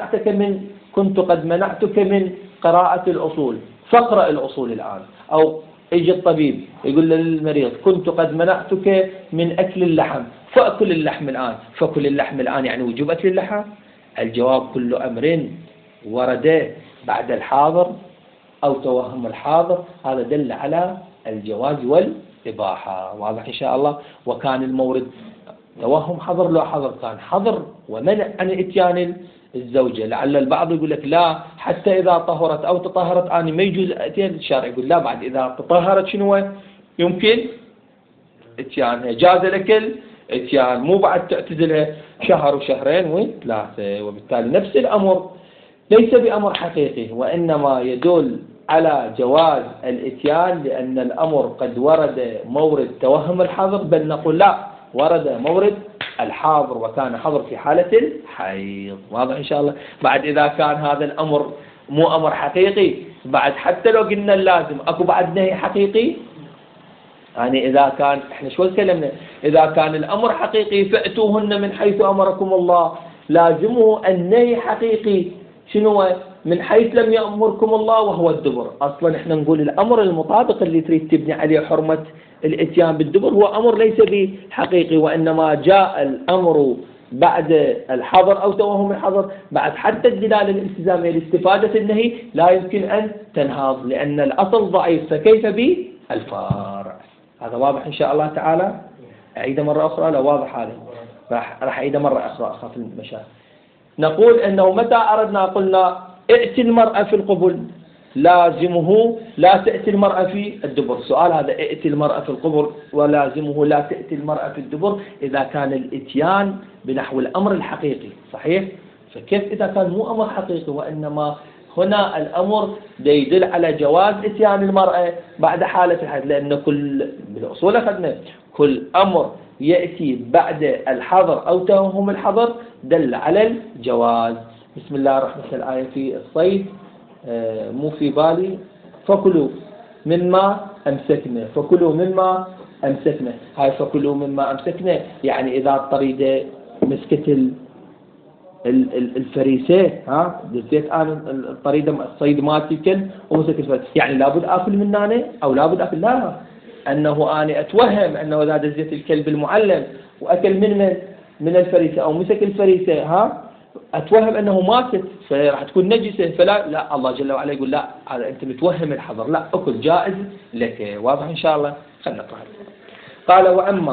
قد منعتك من قراءة الأصول، فاقرأ الأصول الآن. أو يجي الطبيب يقول للمريض كنت قد منعتك من أكل اللحم، فأكل اللحم الآن. فأكل اللحم الآن يعني وجوب أكل اللحم؟ الجواب كل أمر ورد بعد الحاضر أو توهم الحاضر هذا دل على الجواز والإباحة. واضح إن شاء الله. وكان المورد توهم حظر لو حظر كان حظر ومنع عن إتيان الزوجة. لعل البعض يقول لك لا حتى إذا طهرت أو تطهرت أنا ما يجوز أتيان. الشارع يقول لا، بعد إذا تطهرت شنو يمكن إتيانها، جاز لك الإتيان، مو بعد تعتزلها شهر وشهرين وثلاثة. وبالتالي نفس الأمر ليس بأمر حقيقي، وإنما يدل على جواز الإتيان، لأن الأمر قد ورد مورد توهم الحظر، بل نقول لا، ورد مورد الحاضر وكان حظر في حالة الحيض. واضح إن شاء الله. بعد إذا كان هذا الأمر مو أمر حقيقي، بعد حتى لو قلنا اللازم أكو بعد نهي حقيقي. يعني إذا كان إحنا شو تكلمنا، إذا كان الأمر حقيقي فأتوهن من حيث أمركم الله، لازمه النهي حقيقي شنو؟ من حيث لم يأمركم الله وهو الدبر. أصلا إحنا نقول الأمر المطابق اللي تريد تبني عليه حرمة الإتيان بالدبر هو أمر ليس بحقيقي، وإنما جاء الأمر بعد الحظر أو توهم الحظر، بعد حتى الدلالة الالتزامية لاستفادة النهي لا يمكن أن تنهض، لأن الأصل ضعيف، فكيف بالفارع؟ هذا واضح إن شاء الله تعالى. أعيد مرة أخرى لو واضح هذا، راح أعيد مرة أخرى أخاف المشاهد. نقول أنه متى أردنا قلنا ائتي المرأة في القبل، لازمه لا تأتي المرأة في الدبر. سؤال هذا، ائتي المرأة في القبر ولازمه لا تأتي المرأة في الدبر إذا كان الإتيان بنحو الأمر الحقيقي صحيح؟ فكيف إذا كان مو أمر حقيقي، وإنما هنا الأمر يدل على جواز إتيان المرأة بعد حالة الحيض، لأن كل بالأصول أخذنا كل أمر يأتي بعد الحظر أو توهم الحظر دل على الجواز. بسم الله الرحمن الرحيم. الآية في الصيد مو في بالي، فكلوا مما أمسكنا، فكلوا مما أمسكنا. هاي فكلوا مما أمسكنا يعني إذا الطريدة مسكت الفريسة، ها دزيت أنا الطريدة الصيد مالتي كل ومسك الفريسة، يعني لابد آكل من هنا أو لابد آكل؟ لا، أنه أنا أتوهم أنه إذا دزيت الكلب المعلم وأكل من الفريسة أو مسك الفريسة أتوهم أنه ماتت فراح تكون نجسة، لا الله جل وعلا يقول لا، هذا أنت متوهم الحظر، لا أكل جائز لك. واضح إن شاء الله؟ خلنا نقرأ. قال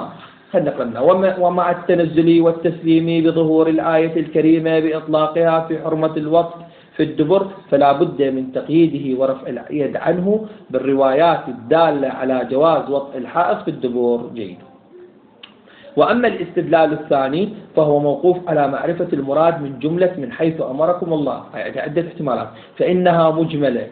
ومع التنزل والتسليم بظهور الآية الكريمة بإطلاقها في حرمة الوطء في الدبر، فلا بد من تقييده ورفع اليد عنه بالروايات الدالة على جواز وطء الحائض في الدبر. جيد. وأما الاستدلال الثاني فهو موقوف على معرفة المراد من جملة من حيث أمركم الله، يعني عدة احتمالات، فإنها مجملة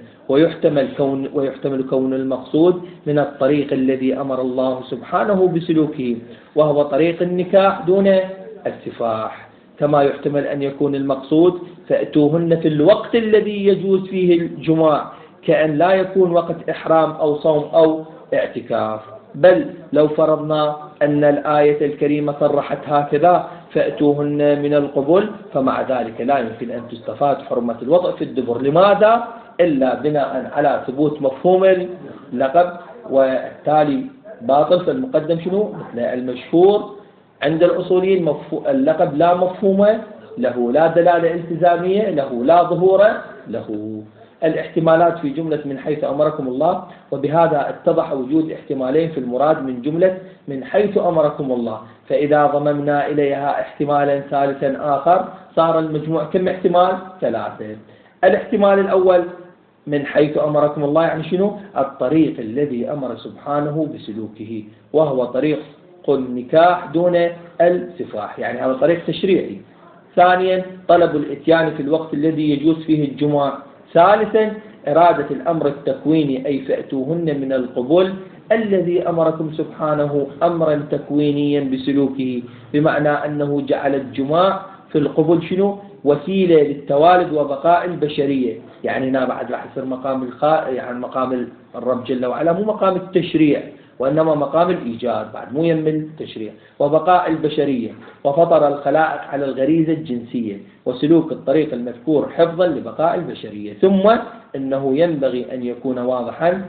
ويحتمل كون المقصود من الطريق الذي أمر الله سبحانه بسلوكه، وهو طريق النكاح دون السفاح، كما يحتمل أن يكون المقصود فأتوهن في الوقت الذي يجوز فيه الجماع، كأن لا يكون وقت إحرام أو صوم أو اعتكاف. بل لو فرضنا أن الآية الكريمة صرحت هكذا فأتوهن من القبل، فمع ذلك لا يمكن أن تستفاد حرمة الوطء في الدبر. لماذا؟ إلا بناء على ثبوت مفهوم اللقب، والتالي باطل. فالمقدم شنو؟ مثل المشهور عند الأصوليين، اللقب لا مفهوم له، لا دلالة التزامية له، لا ظهور له. الاحتمالات في جملة من حيث أمركم الله، وبهذا اتضح وجود احتمالين في المراد من جملة من حيث أمركم الله، فإذا ضممنا إليها احتمالا ثالثا آخر صار المجموع كم احتمال؟ 3. الاحتمال الأول من حيث أمركم الله يعني شنو؟ الطريق الذي أمر سبحانه بسلوكه، وهو طريق النكاح دون السفاح، يعني هذا طريق تشريعي. ثانيا طلب الإتيان في الوقت الذي يجوز فيه الجماع. ثالثا إرادة الأمر التكويني، أي فأتوهن من القبول الذي أمركم سبحانه أمرا تكوينيا بسلوكه، بمعنى أنه جعل الجماع في القبول شنو؟ وسيلة للتوالد وبقاء البشرية. يعني هنا بعد راح يصير مقام يعني مقام الرب جل وعلا، مو مقام التشريع وإنما مقام الإيجاد، بعد مو يم التشريع، وبقاء البشرية، وفطر الخلائق على الغريزة الجنسية، وسلوك الطريق المذكور حفظا لبقاء البشرية. ثم إنه ينبغي أن يكون واضحا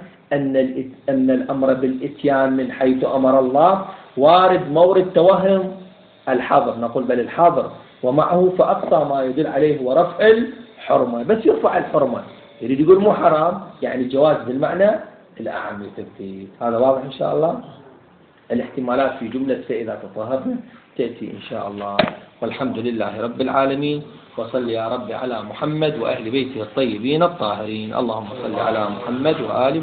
أن الأمر بالإتيان من حيث أمر الله وارد مورد توهم الحظر، نقول بل الحظر ومعه فأقصى ما يدل عليه هو رفع الحرمة، بس يرفع الحرمة، يريد يقول مو حرام، يعني جواز بالمعنى الأعم للتثبيت. هذا واضح إن شاء الله. الاحتمالات في جملة فإذا تطهرنا تأتي إن شاء الله. والحمد لله رب العالمين، وصل يا رب على محمد وأهل بيته الطيبين الطاهرين. اللهم صل على محمد وآل